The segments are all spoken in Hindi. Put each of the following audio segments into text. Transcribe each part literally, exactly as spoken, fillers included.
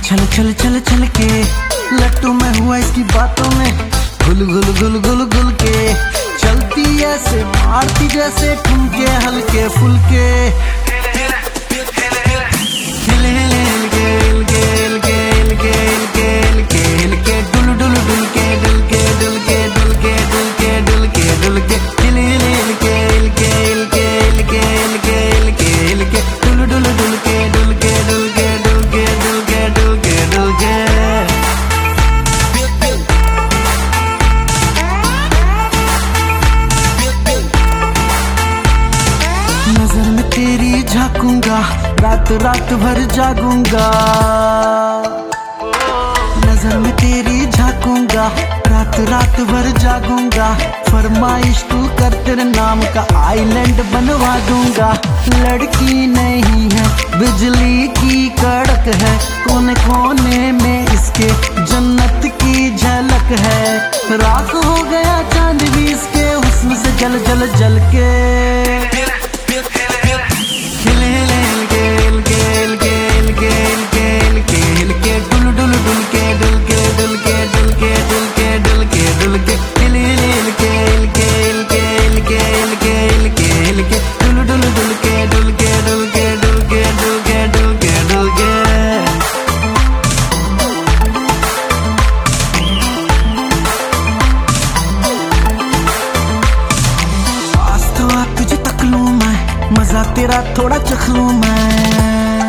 छल छल छल छल के लट्टू में हुआ इसकी बातों में गुल गुल गुल गुल गुल के चलती ऐसे मारती जैसे ठुमके हल्के फुलके हिल हिल हिल के हिल के हिल के हिल के हिल के हिल के हिल के डुल डुल डुल के डुल के डुल के डुल के डुल के डुल के डुल के हिल हिल हिल के हिल के हिल के हिल के हिल के हिल के हिल के डुल डुल डुल के डुल के डुल के डुल के डुल के डुल के डुल के नजर में तेरी झांकूंगा रात रात भर जागूंगा नजर में तेरी झांकूंगा रात रात भर जागूंगा फरमाइश तू कर तेरे नाम का आइलैंड बनवा दूंगा लड़की नहीं है बिजली की कड़क है कोने कोने में इसके जन्नत की झलक है राख हो गया चांद भी इसके हुस्न से जल जल जल के मजा तेरा थोड़ा चख लूं मैं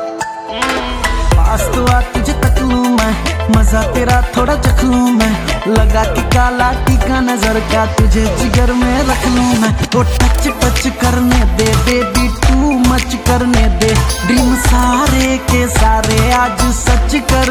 पास तो आ तुझे तक लूं मैं मजा तेरा थोड़ा चख लूं मैं लगा के काला टीका नजर का तुझे जिगर में रख लूं मैं तो टच टच करने दे बेबी टू मच करने दे ड्रीम सारे के सारे आज सच कर